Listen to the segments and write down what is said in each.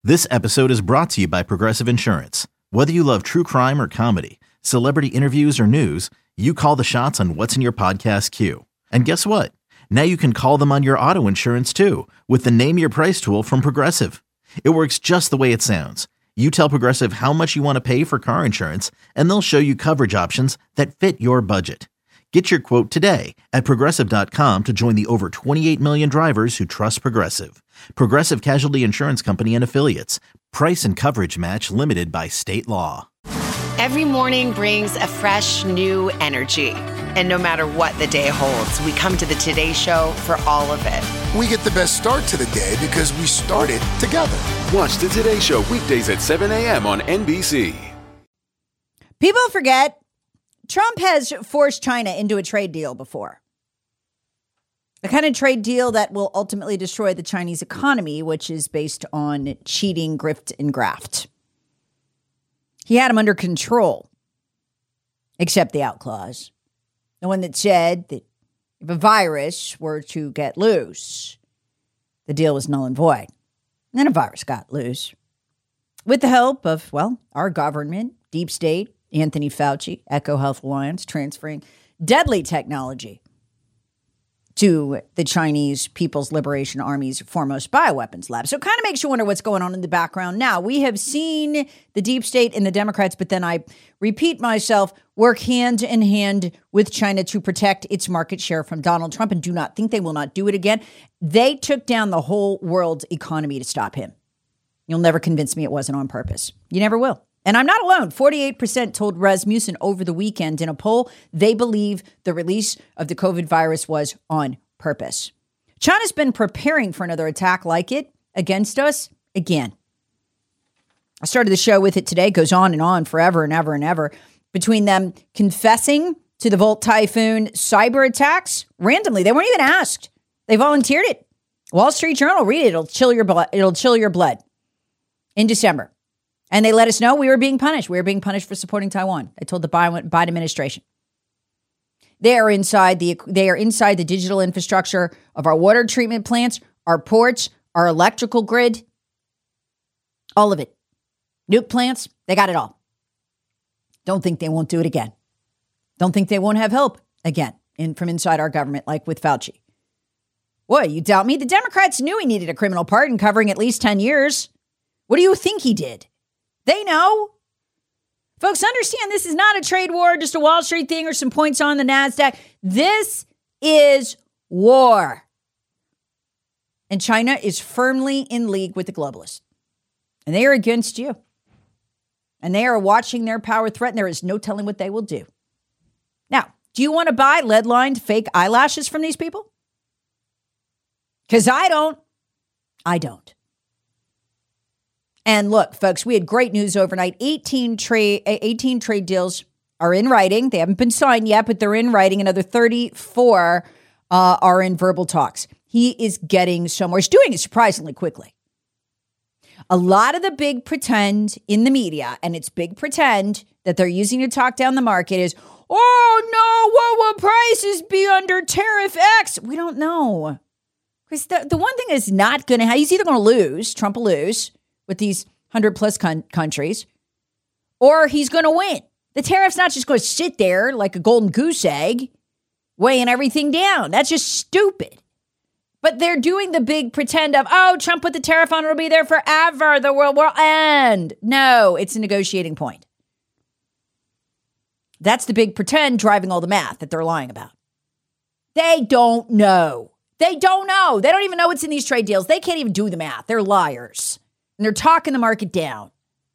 This episode is brought to you by Progressive Insurance. Whether you love true crime or comedy, celebrity interviews or news, you call the shots on what's in your podcast queue. And guess what? Now you can call them on your auto insurance too with the Name Your Price tool from Progressive. It works just the way it sounds. You tell Progressive how much you want to pay for car insurance, and they'll show you coverage options that fit your budget. Get your quote today at Progressive.com to join the over 28 million drivers who trust Progressive. Progressive Casualty Insurance Company and Affiliates. Price and coverage match limited by state law. Every morning brings a fresh, new energy. And no matter what the day holds, we come to the Today Show for all of it. We get the best start to the day because we started together. Watch the Today Show weekdays at 7 a.m. on NBC. People forget Trump has forced China into a trade deal before. The kind of trade deal that will ultimately destroy the Chinese economy, which is based on cheating, grift, and graft. He had him under control, except the out clause. The one that said that if a virus were to get loose, the deal was null and void. And then a virus got loose. With the help of, well, our government, deep state, Anthony Fauci, Echo Health Alliance, transferring deadly technology to the Chinese People's Liberation Army's foremost bioweapons lab. So it kind of makes you wonder what's going on in the background now. We have seen the deep state and the Democrats, but then I repeat myself, work hand in hand with China to protect its market share from Donald Trump, and do not think they will not do it again. They took down the whole world's economy to stop him. You'll never convince me it wasn't on purpose. You never will. And I'm not alone. 48% told Rasmussen over the weekend in a poll they believe the release of the COVID virus was on purpose. China's been preparing for another attack like it against us again. I started the show with it today. It goes on forever and ever and ever. Between them confessing to the Volt Typhoon cyber attacks randomly. They weren't even asked. They volunteered it. Wall Street Journal, read it. It'll chill your blood. It'll chill your blood. In December. And they let us know we were being punished. We were being punished for supporting Taiwan. I told the Biden administration. They are inside the digital infrastructure of our water treatment plants, our ports, our electrical grid, all of it. Nuke plants, they got it all. Don't think they won't do it again. Don't think they won't have help again from inside our government, like with Fauci. What, you doubt me? The Democrats knew he needed a criminal pardon covering at least 10 years. What do you think he did? They know. Folks, understand this is not a trade war, just a Wall Street thing or some points on the NASDAQ. This is war. And China is firmly in league with the globalists. And they are against you. And they are watching their power threaten. There is no telling what they will do. Now, do you want to buy lead-lined fake eyelashes from these people? Because I don't. I don't. And look, folks, we had great news overnight. 18 trade deals are in writing. They haven't been signed yet, but they're in writing. Another 34 are in verbal talks. He is getting somewhere. He's doing it surprisingly quickly. A lot of the big pretend in the media, and it's big pretend that they're using to talk down the market is, oh, no, what will prices be under tariff X? We don't know. Because the one thing is not going to happen. He's either going to lose, Trump will lose, with these 100 plus countries, or he's going to win. The tariff's not just going to sit there like a golden goose egg, weighing everything down. That's just stupid. But they're doing the big pretend of, oh, Trump put the tariff on, it'll be there forever. The world will end. No, it's a negotiating point. That's the big pretend driving all the math that they're lying about. They don't know. They don't know. They don't even know what's in these trade deals. They can't even do the math. They're liars. And they're talking the market down.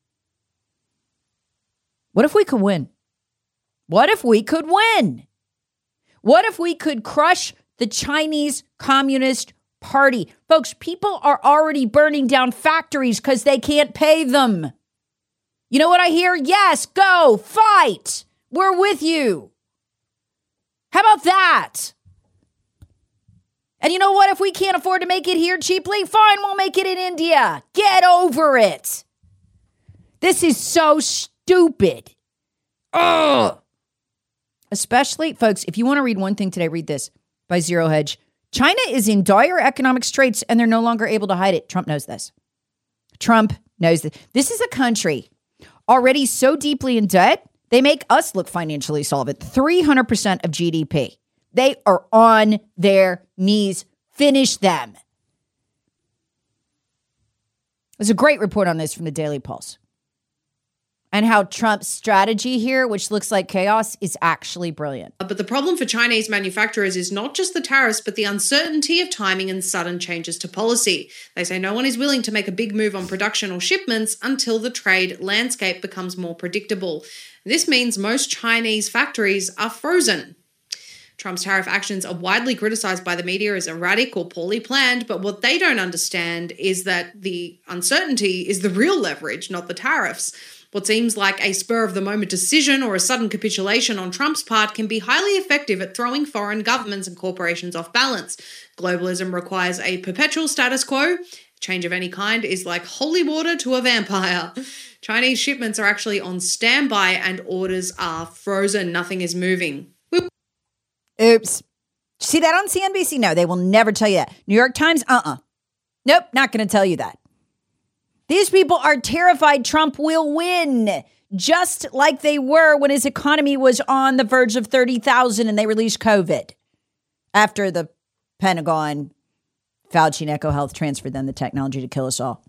What if we could win? What if we could win? What if we could crush the Chinese Communist Party? Folks, people are already burning down factories because they can't pay them. You know what I hear? Yes, go, fight. We're with you. How about that? And you know what? If we can't afford to make it here cheaply, fine, we'll make it in India. Get over it. This is so stupid. Ugh. Especially, folks, if you want to read one thing today, read this by Zero Hedge. China is in dire economic straits and they're no longer able to hide it. Trump knows this. Trump knows that this is a country already so deeply in debt, they make us look financially solvent. 300% of GDP. They are on their knees. Finish them. There's a great report on this from the Daily Pulse. And how Trump's strategy here, which looks like chaos, is actually brilliant. But the problem for Chinese manufacturers is not just the tariffs, but the uncertainty of timing and sudden changes to policy. They say no one is willing to make a big move on production or shipments until the trade landscape becomes more predictable. This means most Chinese factories are frozen. Trump's tariff actions are widely criticized by the media as erratic or poorly planned, but what they don't understand is that the uncertainty is the real leverage, not the tariffs. What seems like a spur-of-the-moment decision or a sudden capitulation on Trump's part can be highly effective at throwing foreign governments and corporations off balance. Globalism requires a perpetual status quo. Change of any kind is like holy water to a vampire. Chinese shipments are actually on standby and orders are frozen. Nothing is moving. Oops. See that on CNBC? No, they will never tell you that. New York Times? Nope, not going to tell you that. These people are terrified Trump will win, just like they were when his economy was on the verge of 30,000 and they released COVID after the Pentagon, Fauci and EcoHealth transferred them the technology to kill us all.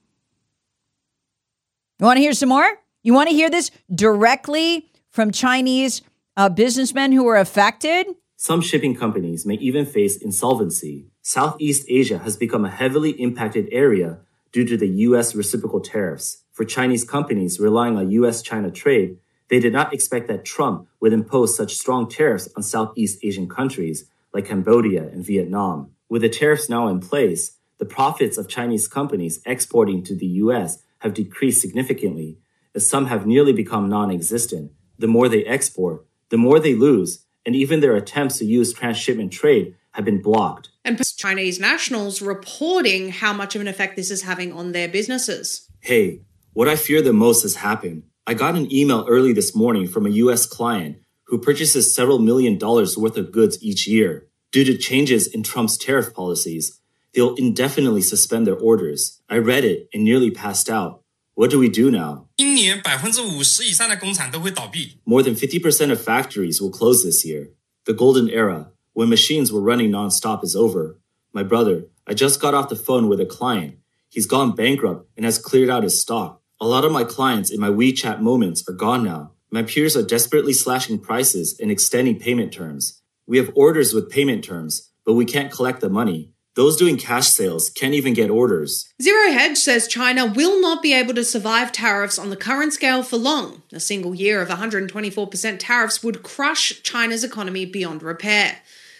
You want to hear some more? You want to hear this directly from Chinese businessmen who were affected? Some shipping companies may even face insolvency. Southeast Asia has become a heavily impacted area due to the U.S. reciprocal tariffs. For Chinese companies relying on U.S.-China trade, they did not expect that Trump would impose such strong tariffs on Southeast Asian countries like Cambodia and Vietnam. With the tariffs now in place, the profits of Chinese companies exporting to the U.S. have decreased significantly, as some have nearly become non-existent. The more they export, the more they lose, and even their attempts to use transshipment trade have been blocked. And Chinese nationals reporting how much of an effect this is having on their businesses. Hey, what I fear the most has happened. I got an email early this morning from a U.S. client who purchases several $1 million worth of goods each year. Due to changes in Trump's tariff policies, they'll indefinitely suspend their orders. I read it and nearly passed out. What do we do now? 今年50%以上的工厂都会倒闭. More than 50% of factories will close this year. The golden era, when machines were running nonstop, is over. My brother, I just got off the phone with a client. He's gone bankrupt and has cleared out his stock. A lot of my clients in my WeChat moments are gone now. My peers are desperately slashing prices and extending payment terms. We have orders with payment terms, but we can't collect the money. Those doing cash sales can't even get orders. Zero Hedge says China will not be able to survive tariffs on the current scale for long. A single year of 124% tariffs would crush China's economy beyond repair.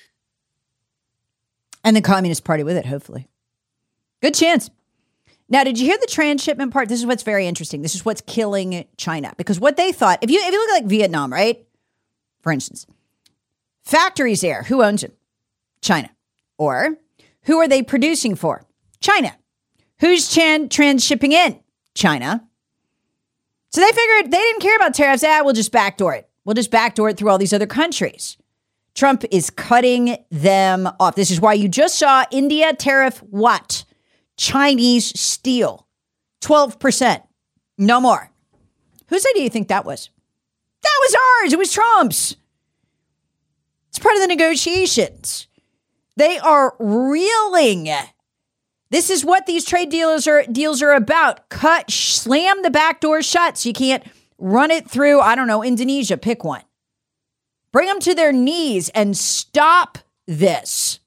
And the Communist Party with it, hopefully. Good chance. Now, did you hear the transshipment part? This is what's very interesting. This is what's killing China. Because what they thought, if you look at like Vietnam, right? For instance, factories there, who owns them? China. Or who are they producing for? China. Who's transshipping in? China. So they figured they didn't care about tariffs. We'll just backdoor it. We'll just backdoor it through all these other countries. Trump is cutting them off. This is why you just saw India tariff what? Chinese steel. 12%. No more. Whose idea do you think that was? That was ours. It was Trump's. It's part of the negotiations. They are reeling. This is what these trade deals are about. Slam the back door shut so you can't run it through, I don't know, Indonesia. Pick one. Bring them to their knees and stop this.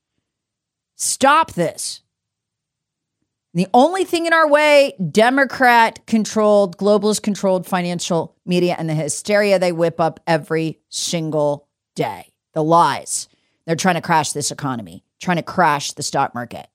Stop this. The only thing in our way, Democrat-controlled, globalist-controlled financial media and the hysteria they whip up every single day. The lies. They're trying to crash this economy, trying to crash the stock market.